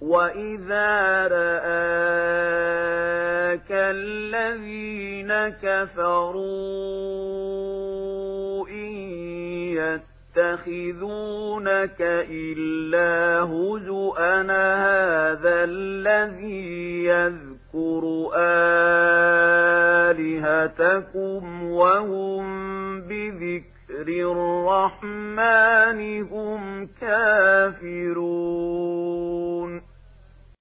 وَإِذَا رَآكَ الَّذِينَ كَفَرُوا إِن يَتَّخِذُونَكَ إِلَّا هُزُوًا هَذَا الَّذِي يَذْكُرُ آلِهَتَكُمْ وَهُمْ بِذِكْرِ الرَّحْمَنِ هُمْ كَافِرُونَ